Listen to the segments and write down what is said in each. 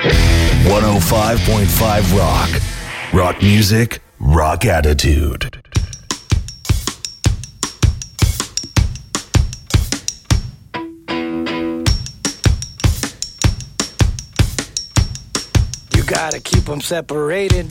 105.5 Rock. Rock music, rock attitude. You gotta keep them separated.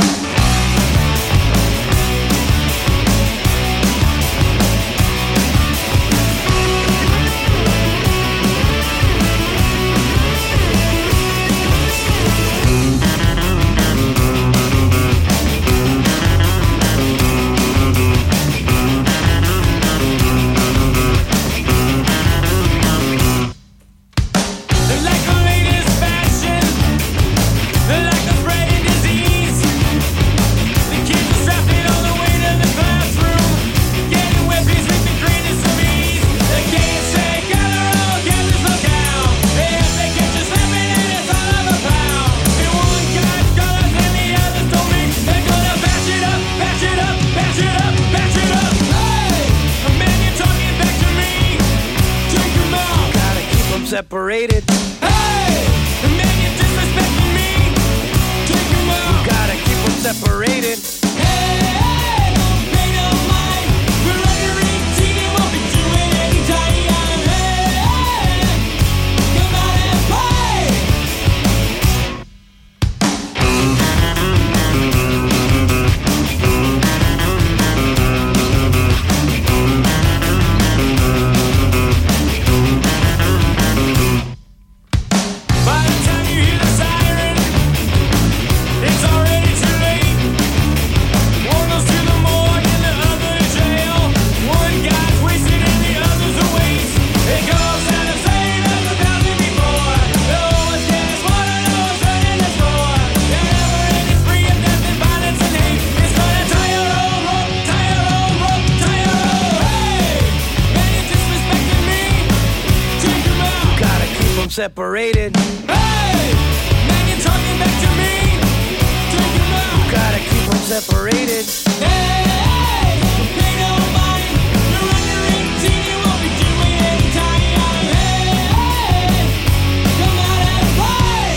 Separated. Hey, the man you're disrespecting me. Take him out. You gotta keep them separated. Hey, hey, don't pay no mind. We're under 18 and won't be doing any time. Hey, hey, come out and play. Separated. Hey, man, you're talking back to me. Take him out. You gotta keep them separated. Hey, hey, don't pay no mind. You're under 18, you won't be doing any time. Hey, hey, come out and play.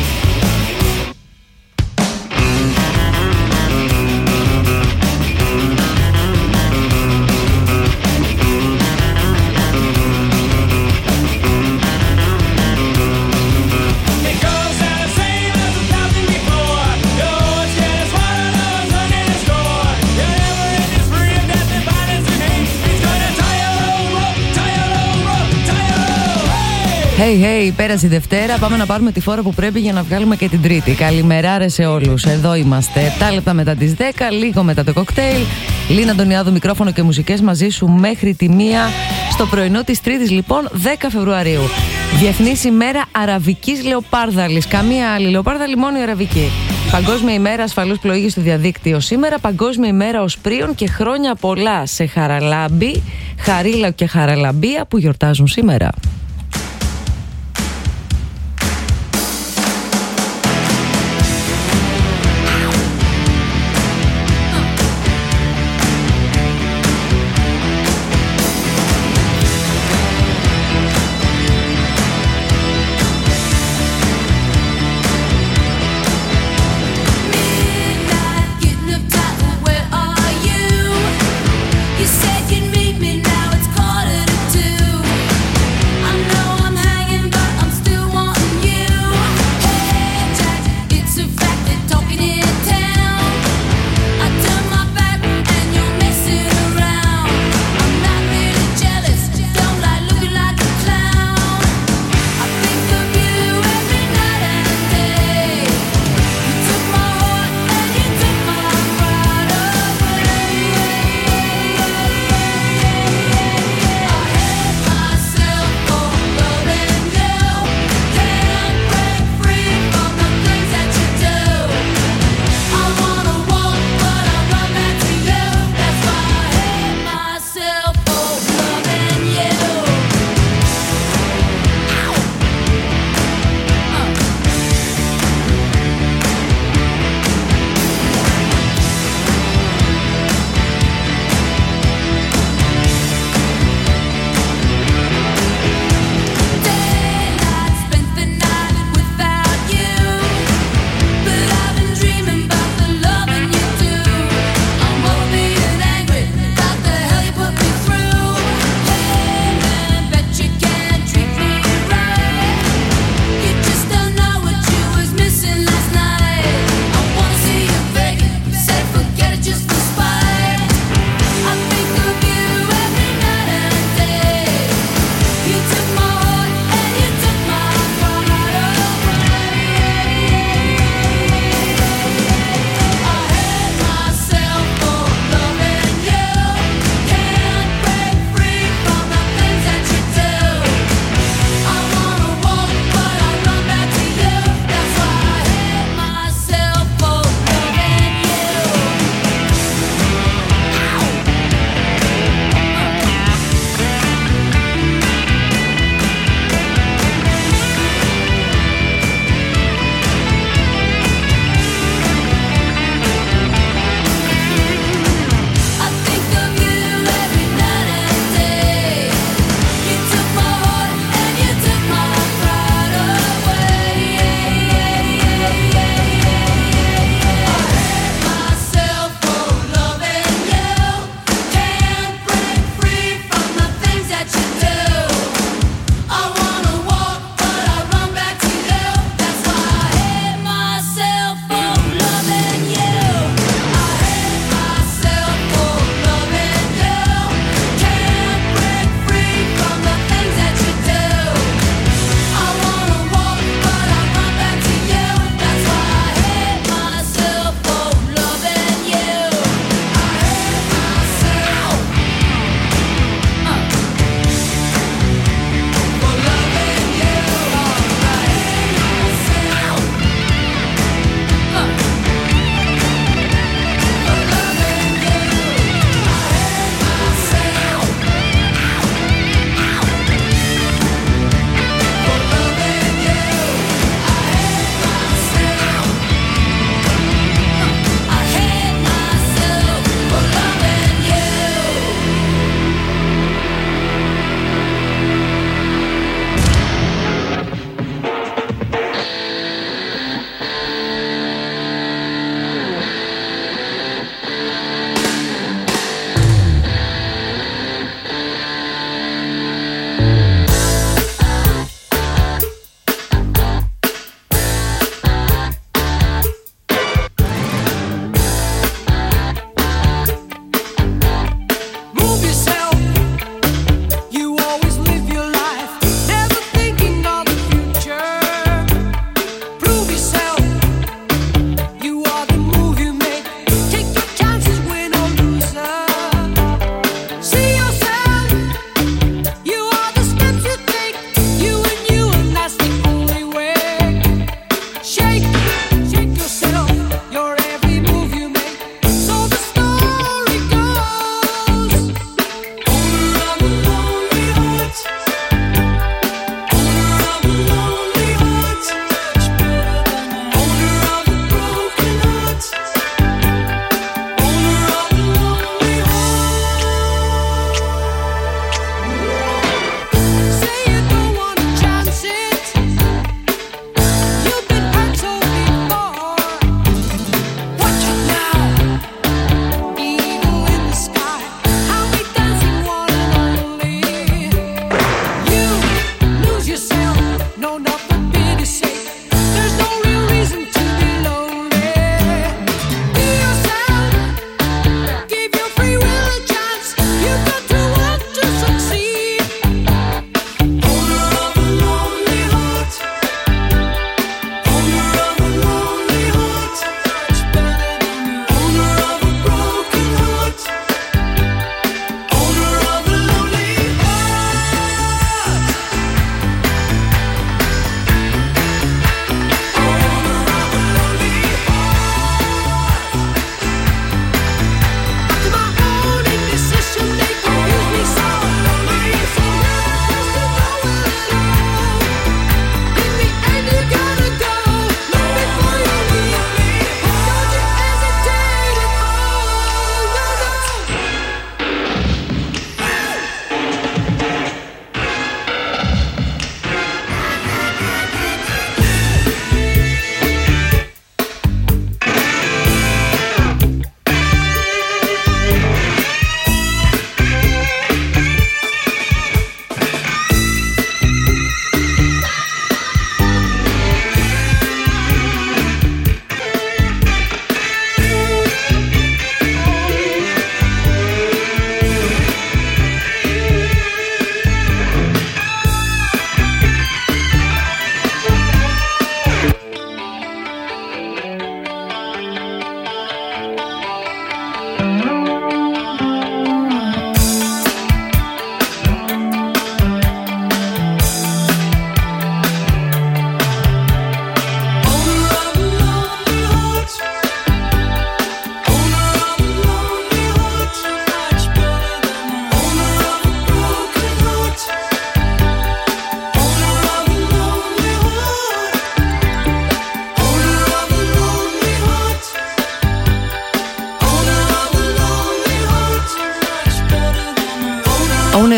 Hey, hey, πέρασε η Δευτέρα. Πάμε να πάρουμε τη φόρα που πρέπει για να βγάλουμε και την Τρίτη. Καλημεράρε σε όλους. Εδώ είμαστε. 7 λεπτά μετά τις 10, λίγο μετά το κοκτέιλ. Λίνα Αντωνιάδου, μικρόφωνο και μουσικές μαζί σου μέχρι τη 1 στο πρωινό της Τρίτης, λοιπόν, 10 Φεβρουαρίου. Διεθνής ημέρα αραβικής λεοπάρδαλης. Καμία άλλη λεοπάρδαλη, μόνο η αραβική. Παγκόσμια ημέρα ασφαλούς πλοήγης στο διαδίκτυο σήμερα. Παγκόσμια ημέρα οσπρίων και χρόνια πολλά σε Χαραλάμπη, Χαρίλα και Χαραλαμπία που γιορτάζουν σήμερα. You said you'd meet me, now it's 1:45.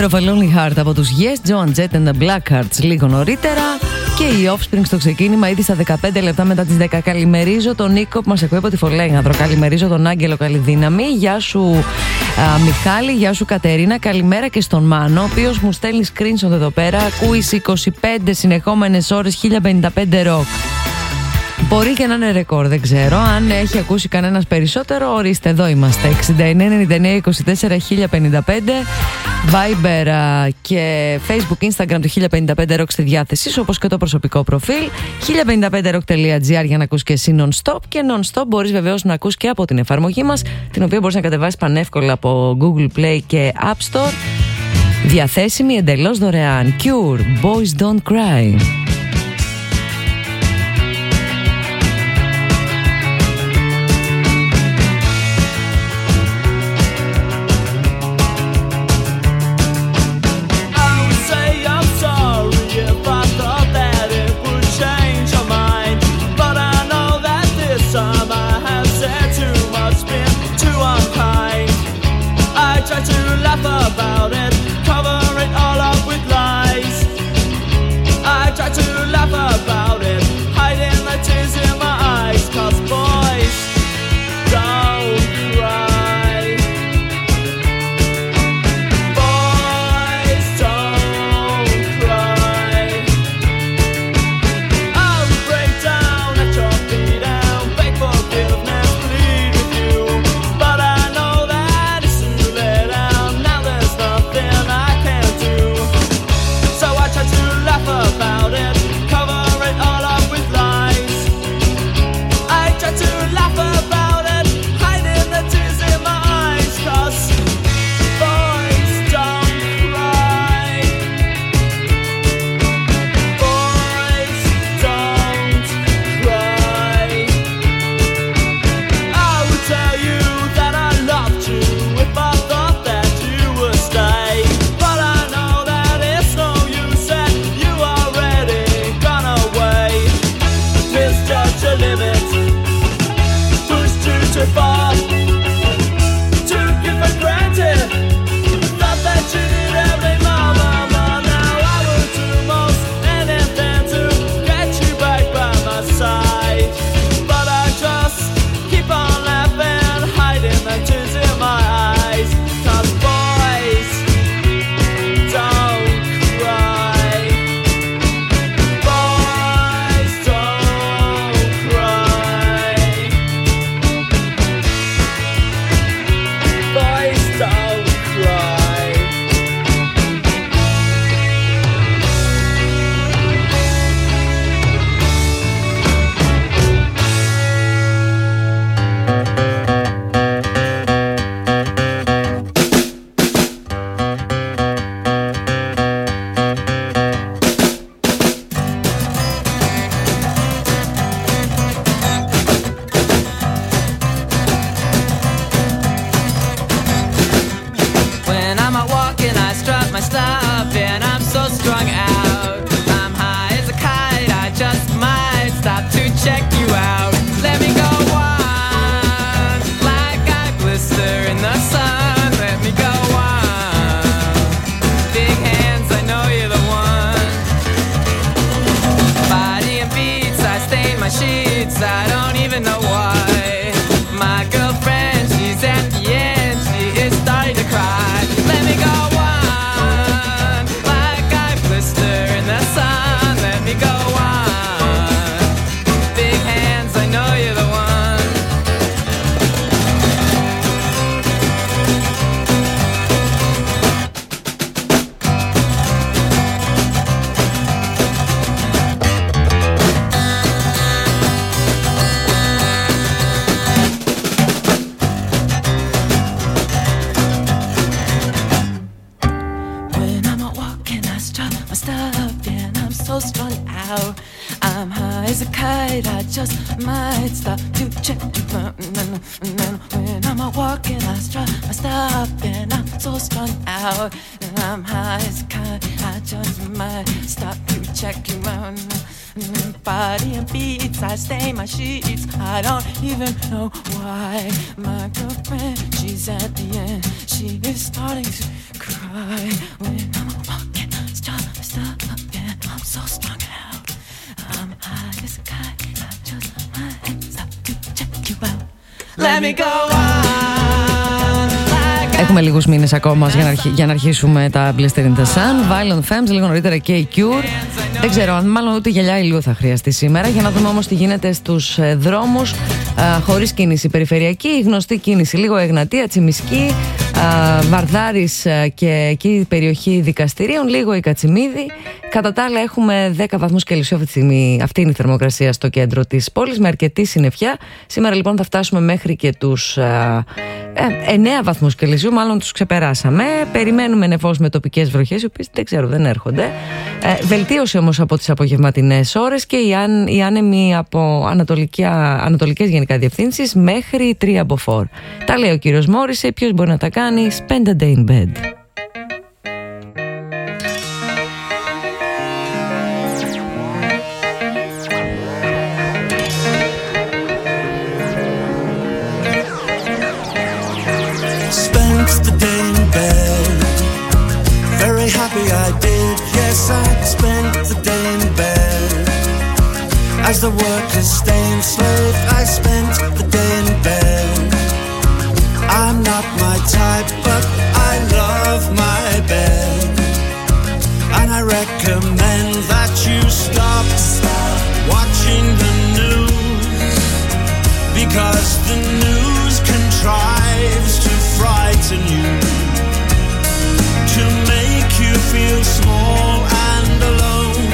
Fear of a Lonely Heart από τους Yes, Joan Jett and the Blackhearts λίγο νωρίτερα. Και οι Offspring στο ξεκίνημα ήδη στα 15 λεπτά μετά τις 10. Καλημερίζω τον Νίκο που μας ακούει από τη Φολέγανδρο. Καλημερίζω τον Άγγελο, καλή δύναμη. Γεια σου Μιχάλη, γεια σου Κατερίνα. Καλημέρα και στον Μάνο, ο οποίος μου στέλνει screenshot εδώ πέρα. Ακούει 25 συνεχόμενες ώρες 1055 rock. Μπορεί και να είναι ρεκόρ, δεν ξέρω. Αν έχει ακούσει κανένας περισσότερο, ορίστε, εδώ είμαστε. 69-99-24-1055. Viber και Facebook, Instagram του 1055 Rock στη διάθεσή σου, όπως και το προσωπικό προφίλ 1055rock.gr για να ακούς και εσύ non-stop. Και non-stop μπορείς βεβαίως να ακούς και από την εφαρμογή μας, την οποία μπορείς να κατεβάσεις πανεύκολα από Google Play και App Store. Διαθέσιμη εντελώς δωρεάν. Cure, Boys Don't Cry. About it, cover it all up with lies. I try to laugh about it, hiding the tears in my eyes. 'Cause boys don't cry. Boys don't cry. I'll break down at your feet and beg forgiveness, plead with you. But I know that it's too late and now there's nothing I can do. So I try to laugh about it, cover it all up with lies. I try to laugh about it, hiding the tears in my eyes. 'Cause boys don't cry. Boys don't cry. I would tell you that I loved you if I thought that you would stay. But I know that it's no use and you already gone away. Misjudge your limits, pushed you too far, took you for granted, thought that you did every mama. Now I would do most anything to get you back by my side. But I just keep on laughing, hiding the tears in my eyes. 'Cause boys don't cry. Boys don't cry. Boys don't cry. When I'm out walking, I strut my stuff and I'm so strung out. I'm high as a kite, I just might stop to check you out. Let me go on, like I blister in the sun. Let me go on, big hands, I know you're the one. Body and beats, I stain my sheets, I don't even know why. My girlfriend, she's at the end, she is starting to cry. Let me go on, like I blister in the sun. Let me go on, big hands, I know you're the one. When I'm out walking, I strut my stuff and I'm so strung out. I'm high as a kite, I just might stop to check. When I'm out walking, I strut my stuff and I'm so strung out. I'm high as a kite, I just might stop to check you out. body and beats. I stain my sheets. I don't even know why. My girlfriend, she's at the end. She is starting to cry when I'm walking. Stop again. I'm so strung out. I'm high as a kite. I just my hands up to check you out. Let me go on. Έχουμε λίγους μήνες ακόμα για να αρχίσουμε τα Blister in the Sun. Violent Femmes, λίγο νωρίτερα και η Cure. Δεν ξέρω, μάλλον ούτε γυαλιά ηλίου θα χρειαστεί σήμερα. Για να δούμε όμως τι γίνεται στους δρόμους. Χωρίς κίνηση περιφερειακή, η γνωστή κίνηση λίγο Εγνατία, Τσιμισκή, Βαρδάρης και εκεί η περιοχή δικαστηρίων, λίγο η Κατσιμίδη. Κατά τα άλλα έχουμε 10 βαθμούς Κελσίου αυτή τη στιγμή. Αυτή είναι η θερμοκρασία στο κέντρο της πόλης με αρκετή συννεφιά. Σήμερα λοιπόν θα φτάσουμε μέχρι και τους 9 βαθμούς Κελσίου, μάλλον τους ξεπεράσαμε. Περιμένουμε νεφώς με τοπικές βροχές, οι οποίες δεν ξέρω, δεν έρχονται. Βελτίωση όμως από τις απογευματινές ώρες και οι άνεμοι από ανατολικές γενικά διευθύνσεις μέχρι 3 από 4. Τα λέει ο κύριος Μόρισε, ποιος μπορεί να τα κάνει? Spend a day in bed. I did, yes, I spent the day in bed. As the workers stay enslaved, I spent the day in bed. I'm not my type, but I love my bed. And I recommend that you stop watching the news, because the news contrives to frighten you, to make you feel small and alone,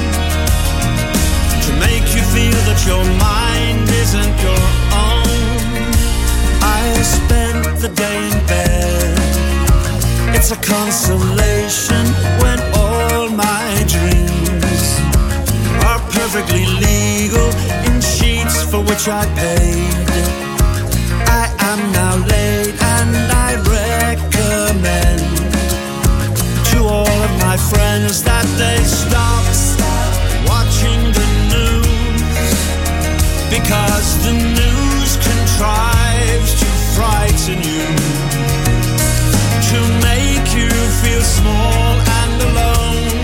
to make you feel that your mind isn't your own. I spent the day in bed. It's a consolation when all my dreams are perfectly legal in sheets for which I paid. I am now late and I recommend to all of my friends that they stop watching the news, because the news contrives to frighten you, to make you feel small and alone,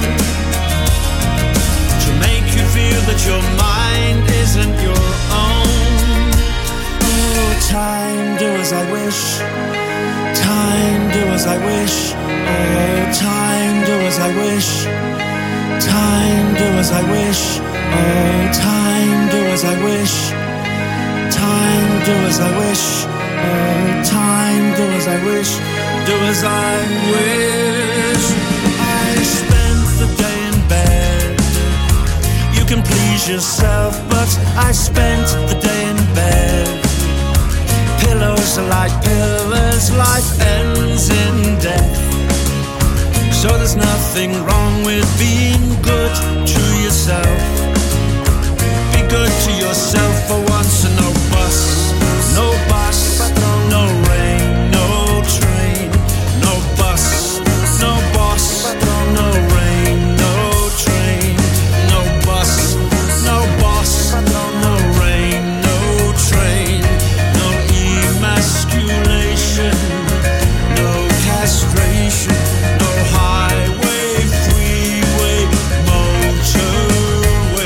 to make you feel that your mind isn't your own. Oh, time, do as I wish. Time, do as I wish. Oh, time, do as I wish. Time, do as I wish. Oh, time, do as I wish. Time, do as I wish. Oh, time, do as I wish. Do as I wish. I spent the day in bed. You can please yourself, but I spent the day in bed. Pillows are like pillars, life ends in death. So there's nothing wrong with being good to yourself. Be good to yourself for once, and no bus, no bus, no rain, no train, no bus, no bus, no rain, no train, no bus, no bus, no rain, no train, no emasculation, no castration, no highway, freeway, motorway.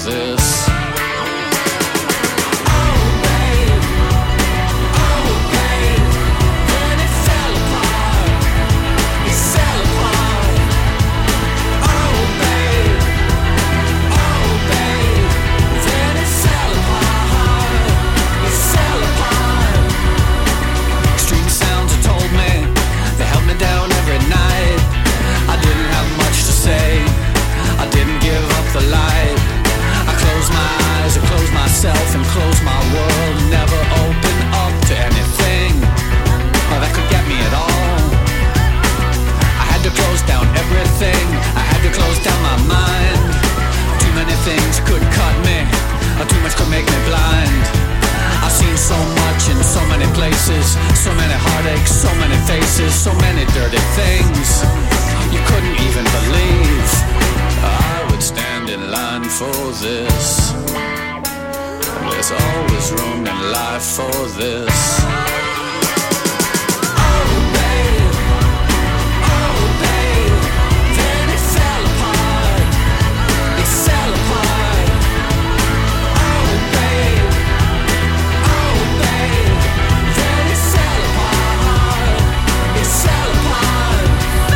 this. And close my world, never open up to anything that could get me at all. I had to close down everything, I had to close down my mind. Too many things could cut me, too much could make me blind. I've seen so much in so many places, so many heartaches, so many faces, so many dirty things you couldn't even believe I would stand in line for this. There's always room in life for this. Oh babe, then it fell apart. It fell apart. Oh babe, then it fell apart. It fell apart.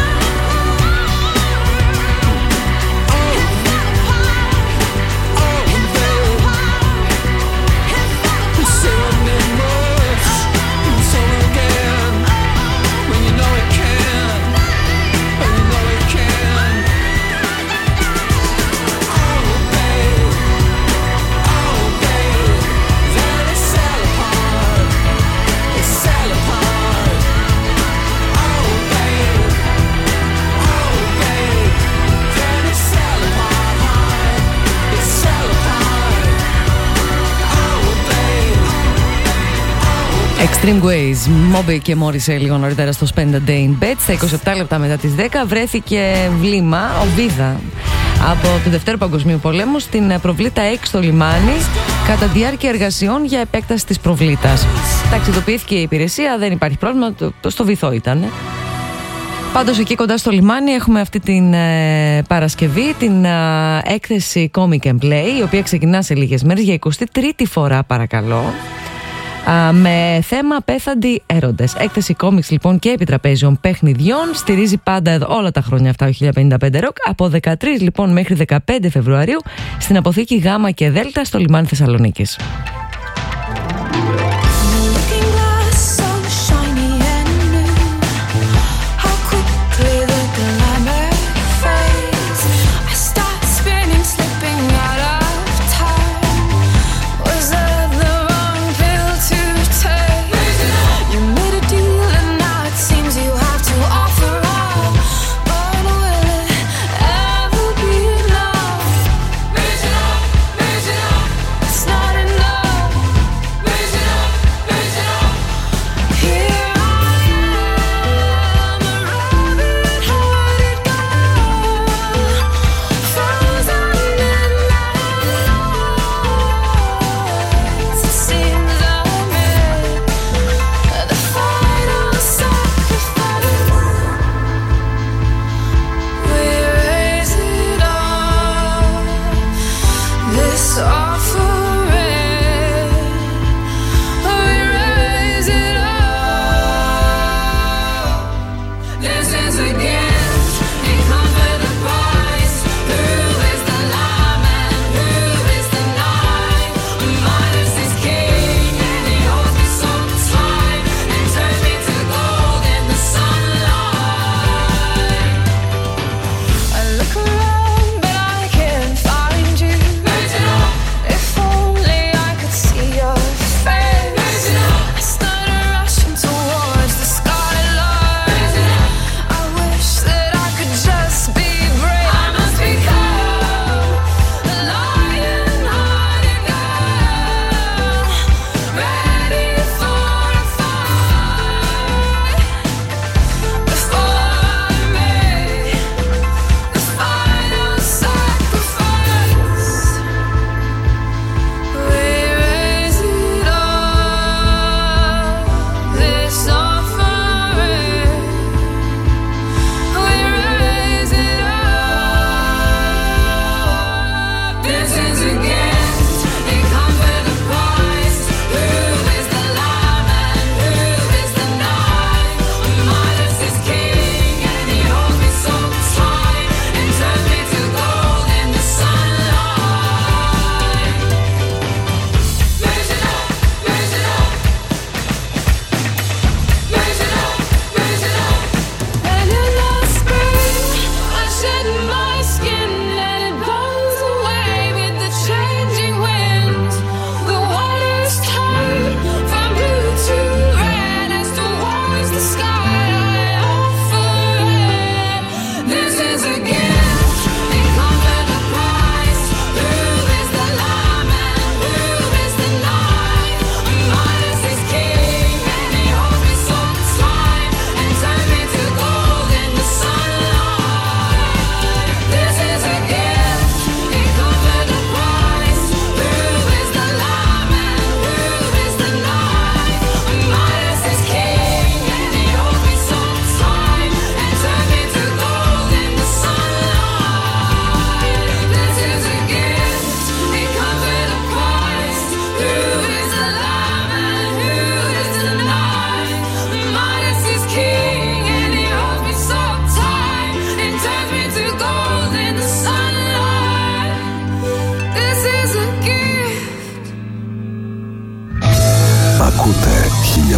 Extreme Ways, Moby και Morrissey λίγο νωρίτερα στο Spend a Day in Bed. Στα 27 λεπτά μετά τις 10 βρέθηκε βλήμα, οβίδα, από τον Δευτέρο Παγκοσμίου Πολέμου στην προβλήτα 6 στο λιμάνι κατά διάρκεια εργασιών για επέκταση της προβλήτας. Ταξιδοποιήθηκε η υπηρεσία, δεν υπάρχει πρόβλημα, στο βυθό ήταν. Πάντως εκεί κοντά στο λιμάνι έχουμε αυτή την Παρασκευή την έκθεση Comic and Play, η οποία ξεκινά σε λίγες μέρες για 23η φορά, παρακαλώ, με θέμα απέθαντοι έρωτες. Έκθεση κόμιξ λοιπόν και επιτραπέζιων παιχνιδιών. Στηρίζει πάντα όλα τα χρόνια αυτά ο 1055 Rock. Από 13 λοιπόν μέχρι 15 Φεβρουαρίου στην αποθήκη Γ και Δ στο λιμάνι Θεσσαλονίκης. It's not enough.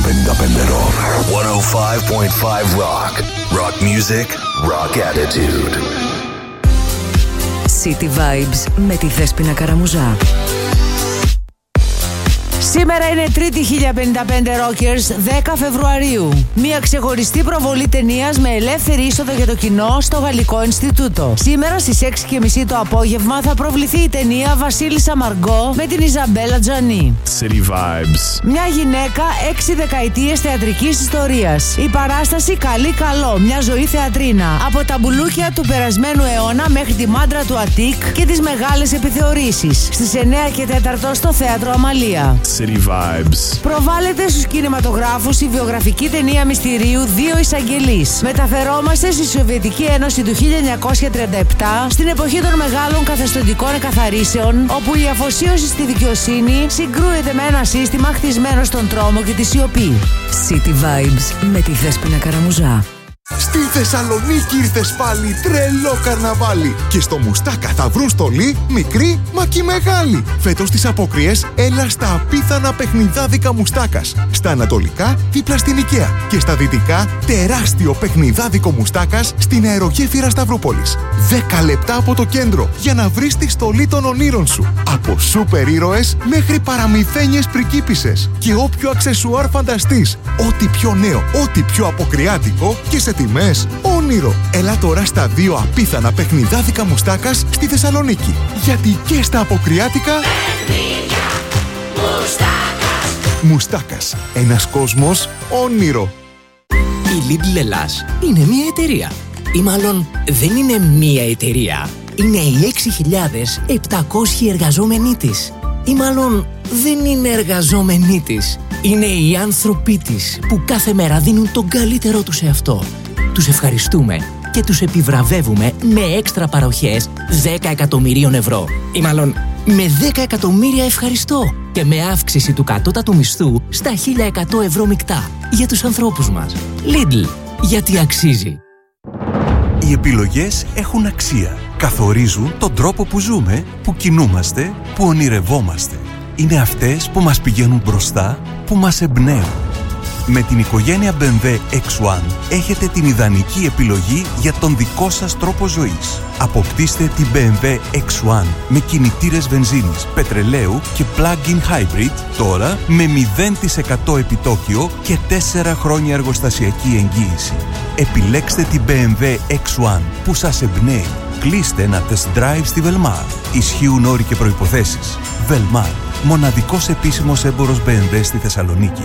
Rock. 105.5 Rock. Rock music, rock attitude. City Vibes με τη Δέσποινα Καραμουζά. Σήμερα είναι Τρίτη 1055 Rockers, 10 Φεβρουαρίου. Μια ξεχωριστή προβολή ταινίας με ελεύθερη είσοδο για το κοινό στο Γαλλικό Ινστιτούτο. Σήμερα στις 6:30 το απόγευμα θα προβληθεί η ταινία Βασίλισσα Μαργκό με την Ιζαμπέλα Τζανί. City Vibes. Μια γυναίκα 6 δεκαετίες θεατρικής ιστορίας. Η παράσταση Καλή Καλό, μια ζωή θεατρίνα. Από τα μπουλούκια του περασμένου αιώνα μέχρι τη μάντρα του Αττικ και τις μεγάλες επιθεωρήσεις. Στις 9 και 4 στο Θέατρο Αμαλία. City Vibes. Προβάλλεται στους κινηματογράφους η βιογραφική ταινία μυστηρίου Δύο Εισαγγελείς. Μεταφερόμαστε στη Σοβιετική Ένωση του 1937, στην εποχή των μεγάλων καθεστωτικών εκαθαρίσεων, όπου η αφοσίωση στη δικαιοσύνη συγκρούεται με ένα σύστημα χτισμένο στον τρόμο και τη σιωπή. City Vibes με τη Δέσποινα Καραμουζά. Στη Θεσσαλονίκη ήρθες πάλι τρελό καρναβάλι. Και στο Μουστάκα θα βρουν στολή μικρή μα και μεγάλη. Φέτος στις απόκριες έλα στα απίθανα παιχνιδάδικα Μουστάκας. Στα ανατολικά δίπλα στην Οικαία. Και στα δυτικά τεράστιο παιχνιδάδικο Μουστάκας στην αερογέφυρα Σταυρούπολης. 10 λεπτά από το κέντρο για να βρεις τη στολή των ονείρων σου. Από σούπερ ήρωες μέχρι παραμυθένιες πρικίπισσες. Και όποιο αξεσουάρ φανταστείς. Ό,τι πιο νέο, ό,τι πιο αποκριάτικο και σε τιμές όνειρο. Έλα τώρα στα 2 απίθανα παιχνιδάδικα Μουστάκας στη Θεσσαλονίκη. Γιατί και στα αποκριάτικα Μουστάκας. Ένας κόσμος όνειρο. Η Lidl Ελλάς είναι μια εταιρεία. Ή μάλλον δεν είναι μια εταιρεία. Είναι οι 6.700 εργαζόμενοι της. Ή μάλλον δεν είναι εργαζόμενοι της. Είναι οι άνθρωποι της που κάθε μέρα δίνουν τον καλύτερό τους σε αυτό. Τους ευχαριστούμε και τους επιβραβεύουμε με έξτρα παροχές 10 εκατομμυρίων ευρώ. Ή μάλλον με 10 εκατομμύρια ευχαριστώ και με αύξηση του κατώτατου μισθού στα 1.100 ευρώ μεικτά για τους ανθρώπους μας. Lidl, γιατί αξίζει. Οι επιλογές έχουν αξία. Καθορίζουν τον τρόπο που ζούμε, που κινούμαστε, που ονειρευόμαστε. Είναι αυτές που μας πηγαίνουν μπροστά, που μας εμπνέουν. Με την οικογένεια BMW X1 έχετε την ιδανική επιλογή για τον δικό σας τρόπο ζωής. Αποκτήστε την BMW X1 με κινητήρες βενζίνης, πετρελαίου και plug-in hybrid τώρα με 0% επιτόκιο και 4 χρόνια εργοστασιακή εγγύηση. Επιλέξτε την BMW X1 που σας εμπνέει. Κλείστε ένα test drive στη Velmar. Ισχύουν όροι και προϋποθέσεις. Velmar, μοναδικός επίσημος έμπορος BMW στη Θεσσαλονίκη.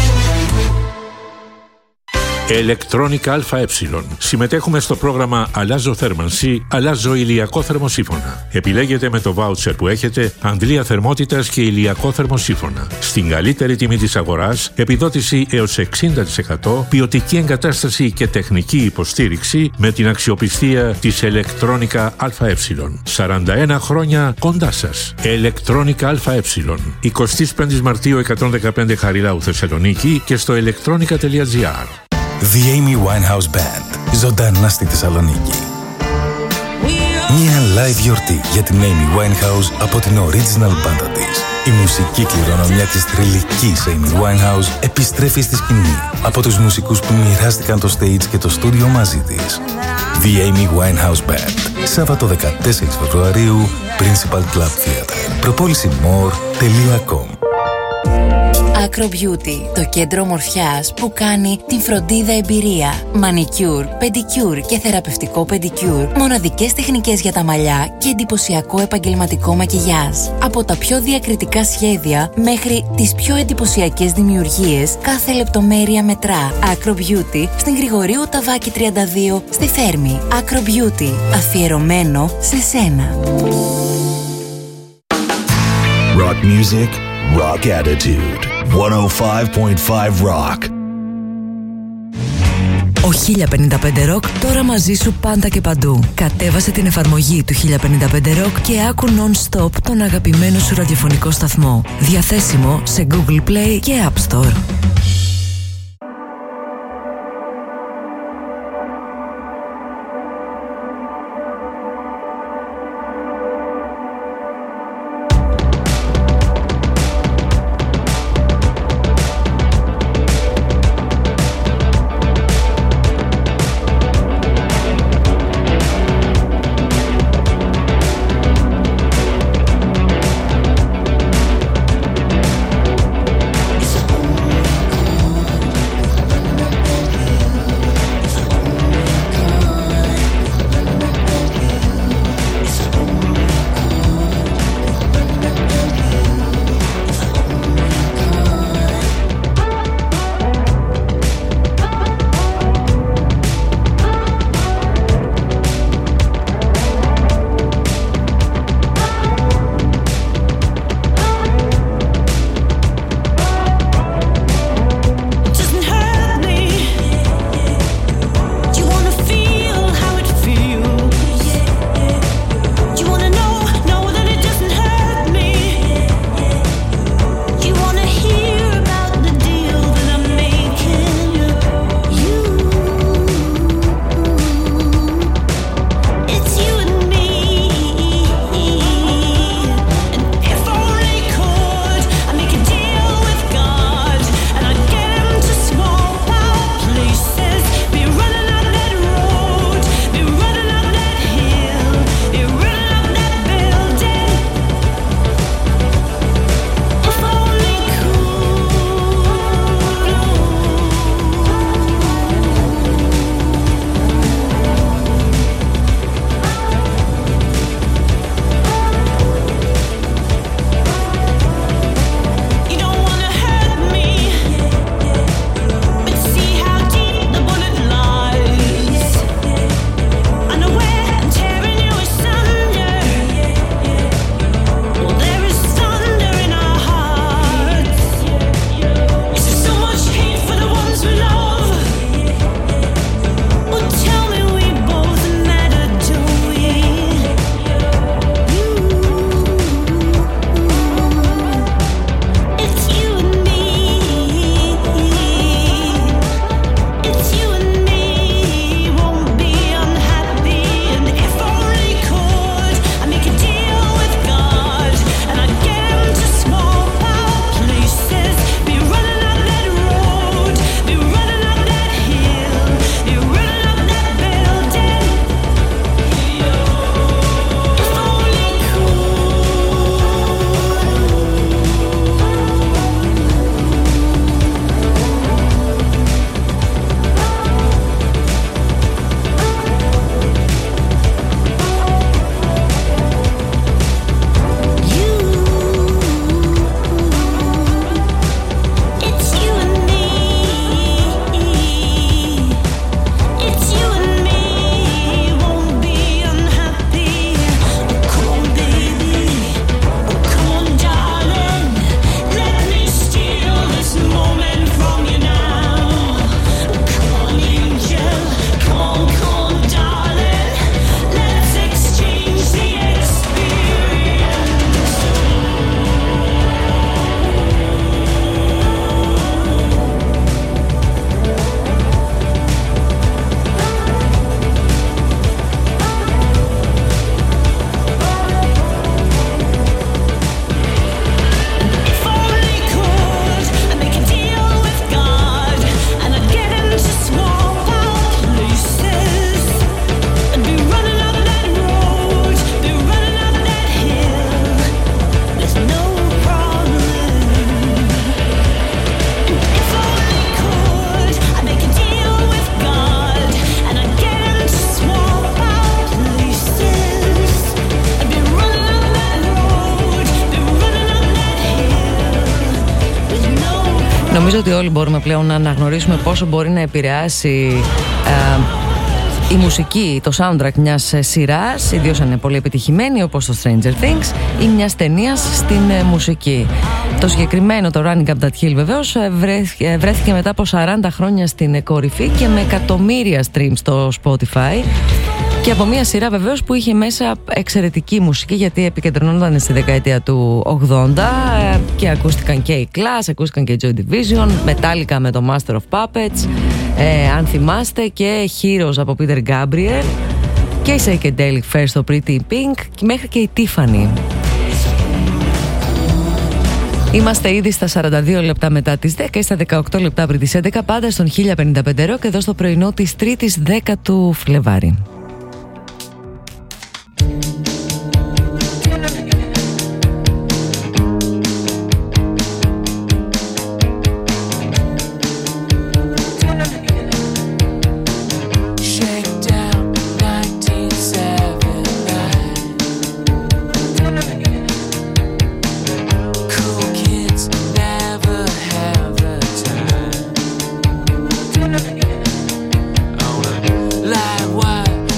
Electronica ΑΕ. Συμμετέχουμε στο πρόγραμμα Αλλάζω θέρμανση, αλλάζω ηλιακό θερμοσύφωνα. Επιλέγετε με το βάουτσερ που έχετε αντλία θερμότητας και ηλιακό θερμοσύφωνα. Στην καλύτερη τιμή της αγοράς, επιδότηση έως 60%, ποιοτική εγκατάσταση και τεχνική υποστήριξη με την αξιοπιστία της Electronica ΑΕ. 41 χρόνια κοντά σας. Electronica ΑΕ. 25 Μαρτίου 115 Χαριλάου Θεσσαλονίκη και στο electronica.gr. The Amy Winehouse Band. Ζωντανά στη Θεσσαλονίκη. Μια live γιορτή για την Amy Winehouse από την original μπάντα της. Η μουσική κληρονομιά της θρυλικής Amy Winehouse επιστρέφει στη σκηνή από τους μουσικούς που μοιράστηκαν το stage και το στούντιο μαζί της. The Amy Winehouse Band. Σάββατο 14 Φεβρουαρίου, Principal Club Theatre. Προπόληση.more.com. Acro Beauty, το κέντρο ομορφιάς που κάνει την φροντίδα εμπειρία. Μανικιούρ, πεντικιούρ και θεραπευτικό πεντικιούρ. Μοναδικές τεχνικές για τα μαλλιά και εντυπωσιακό επαγγελματικό μακιγιάζ. Από τα πιο διακριτικά σχέδια μέχρι τις πιο εντυπωσιακές δημιουργίες, κάθε λεπτομέρεια μετρά. Acro Beauty στην Γρηγορίου Ταβάκη 32 στη Θέρμη. Acro Beauty, αφιερωμένο σε σένα. Rock music, rock attitude. 105.5 Rock. Ο 1055 Rock τώρα μαζί σου πάντα και παντού. Κατέβασε την εφαρμογή του 1055 Rock και άκου non-stop τον αγαπημένο σου ραδιοφωνικό σταθμό. Διαθέσιμο σε Google Play και App Store. Νομίζω ότι όλοι μπορούμε πλέον να αναγνωρίσουμε πόσο μπορεί να επηρεάσει η μουσική, το soundtrack μιας σειράς, ιδίως αν είναι πολύ επιτυχημένη όπως το Stranger Things, ή μιας ταινίας στην μουσική. Το συγκεκριμένο, το Running Up That Hill, βεβαίως βρέθηκε μετά από 40 χρόνια στην κορυφή και με εκατομμύρια streams στο Spotify, και από μια σειρά βεβαίως που είχε μέσα εξαιρετική μουσική, γιατί επικεντρωνόταν στη δεκαετία του 80 και ακούστηκαν και οι Clash, ακούστηκαν και οι Joy Division, Metallica με το Master of Puppets, αν θυμάστε, και Heroes από Peter Gabriel, και η Psychedelic Fairs στο Pretty Pink, και μέχρι και η Tiffany. Είμαστε ήδη στα 42 λεπτά μετά τις 10 ή στα 18 λεπτά πριν τις 11, πάντα στον 1055 Rock, εδώ στο πρωινό της 3ης 10 του Φλεβάρη. Live wire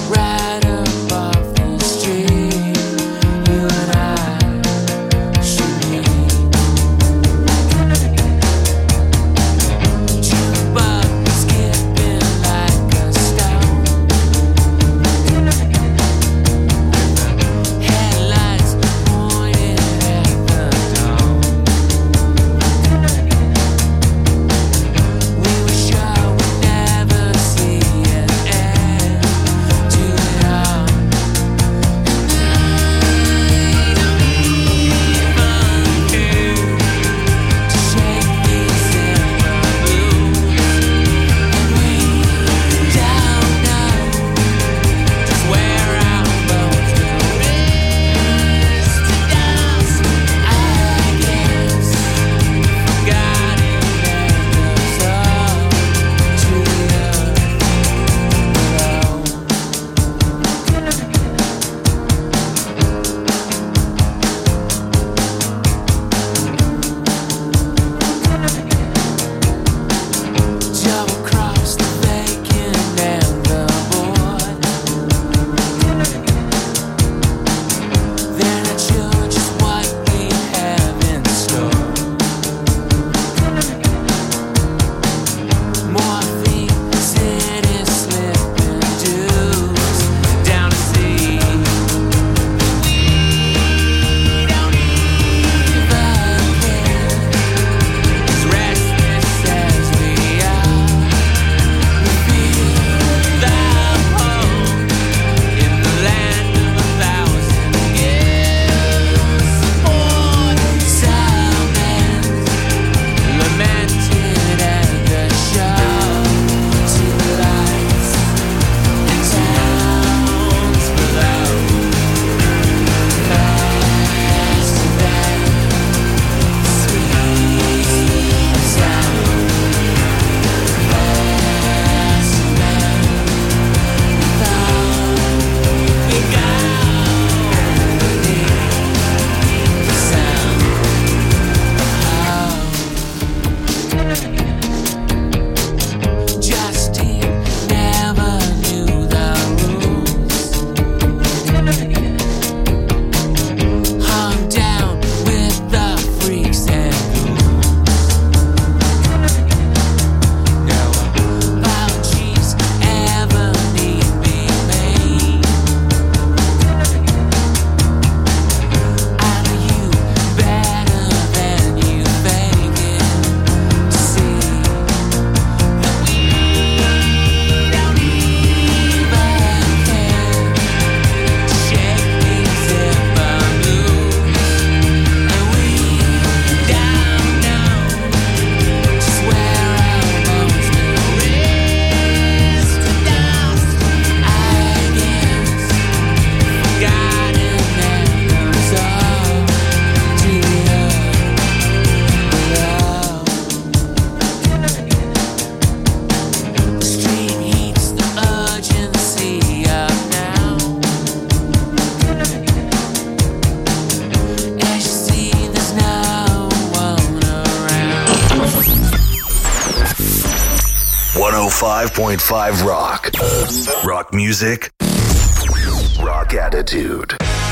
105.5 Rock. Rock music. Rock attitude.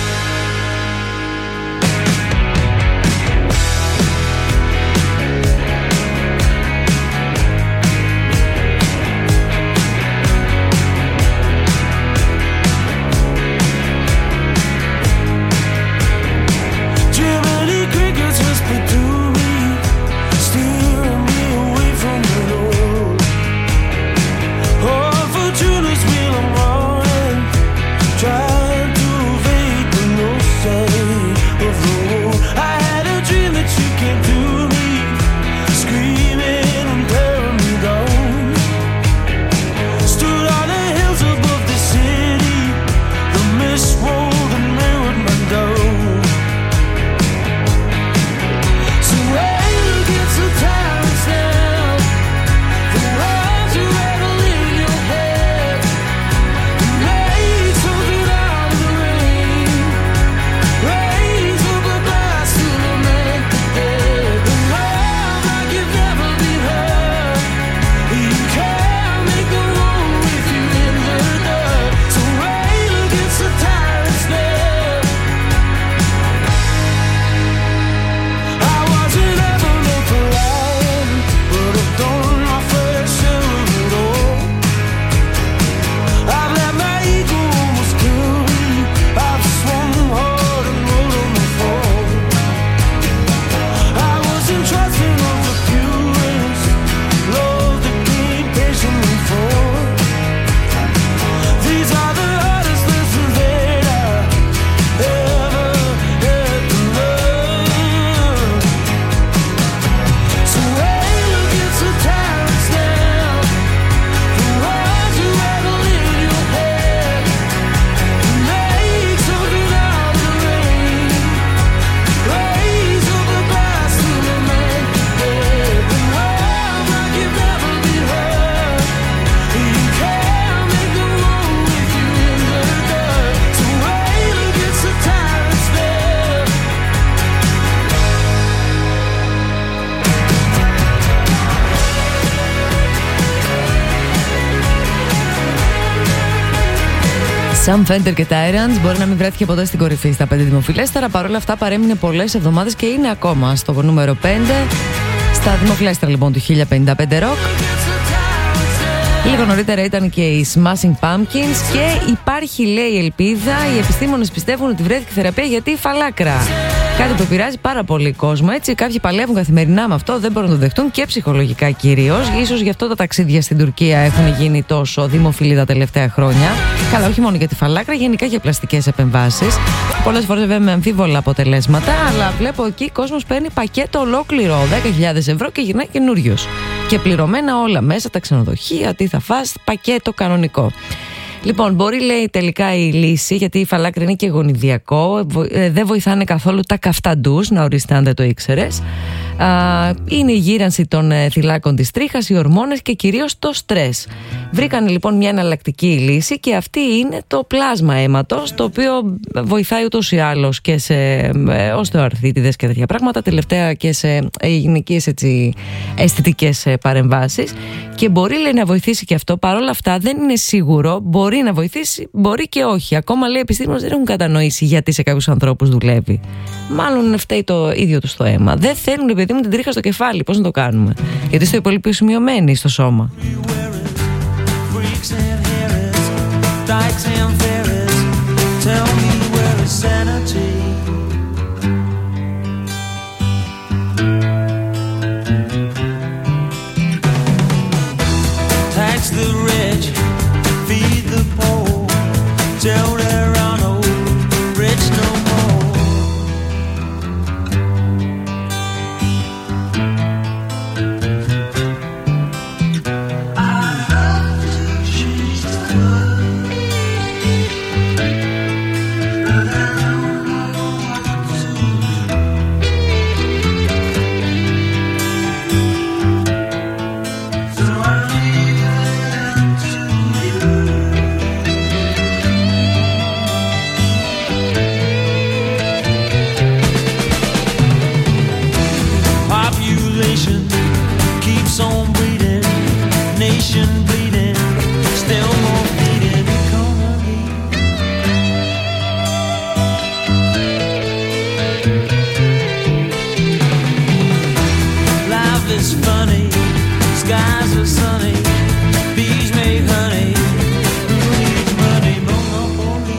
Trying to evade the Sam Fender και Tyrants μπορεί να μην βρέθηκε ποτέ στην κορυφή στα 5 δημοφιλέστερα. Παρ' όλα αυτά παρέμεινε πολλές εβδομάδες και είναι ακόμα στο νούμερο 5 στα δημοφιλέστερα λοιπόν του 1055 Rock. Λίγο νωρίτερα ήταν και οι Smashing Pumpkins και υπάρχει, λέει, ελπίδα. Οι επιστήμονες πιστεύουν ότι βρέθηκε θεραπεία για τη φαλάκρα. Κάτι που επηρεάζει πάρα πολύ κόσμο, έτσι. Κάποιοι παλεύουν καθημερινά με αυτό, δεν μπορούν να το δεχτούν και ψυχολογικά κυρίως. Ίσως γι' αυτό τα ταξίδια στην Τουρκία έχουν γίνει τόσο δημοφιλή τα τελευταία χρόνια. Καλά, όχι μόνο για τη φαλάκρα, γενικά για πλαστικές επεμβάσεις. Πολλές φορές βέβαια με αμφίβολα αποτελέσματα, αλλά βλέπω εκεί κόσμος παίρνει πακέτο ολόκληρο 10.000 ευρώ και γυρνάει καινούριος. Και πληρωμένα όλα μέσα, τα ξενοδοχεία, τι θα φας, πακέτο κανονικό. Λοιπόν, μπορεί, λέει, τελικά η λύση, γιατί η φαλάκρα είναι και γονιδιακό, δεν βοηθάνε καθόλου τα καυτά ντους, να ορίστε αν δεν το ήξερες. Είναι η γύρανση των θυλάκων της τρίχας, οι ορμόνες και κυρίως το στρες. Βρήκανε λοιπόν μια εναλλακτική λύση και αυτή είναι το πλάσμα αίματος, το οποίο βοηθάει ούτως ή άλλως και σε οστεοαρθρίτιδες και τέτοια πράγματα, τελευταία και σε γυναικείες αισθητικές παρεμβάσεις. Και μπορεί, λέει, να βοηθήσει και αυτό. Παρ' όλα αυτά δεν είναι σίγουρο. Μπορεί να βοηθήσει, μπορεί και όχι. Ακόμα, λέει, οι επιστήμονες δεν έχουν κατανοήσει γιατί σε κάποιους ανθρώπους δουλεύει. Μάλλον φταίει το ίδιο του το αίμα. Δεν θέλουν, παιδί μου, την τρίχα στο κεφάλι. Πώς να το κάνουμε? Γιατί στο υπόλοιπο σημειωμένοι στο σώμα. The rich, feed the poor, tell there are no rich no more. I love you, she's the one, but I don't know it's funny. Skies are sunny, bees make honey. Who needs money? Monopoly.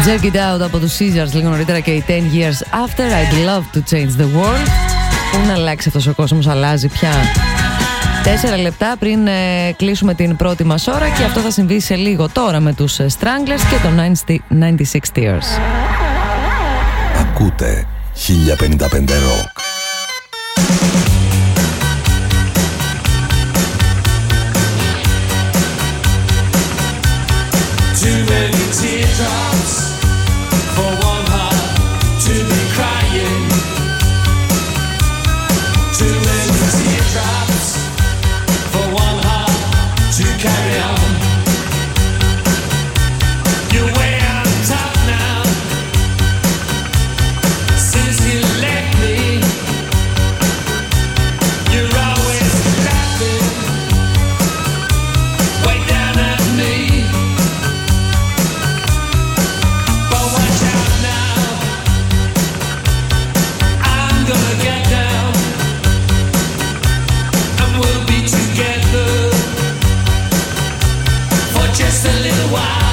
Jerk It Out από τους Caesars λίγο νωρίτερα και οι 10 Years After. I'd love to change the world. Πού να αλλάξει αυτός ο κόσμος, αλλάζει πια. 4 λεπτά πριν κλείσουμε την πρώτη μας ώρα και αυτό θα συμβεί σε λίγο τώρα με τους Stranglers και το 96 Tears. Ακούτε 1055 Rock. Too many teardrops for one heart to be crying. Too many teardrops for one heart to carry on. You're way on top now. Since you left me, you're always laughing way down at me. Just a little while.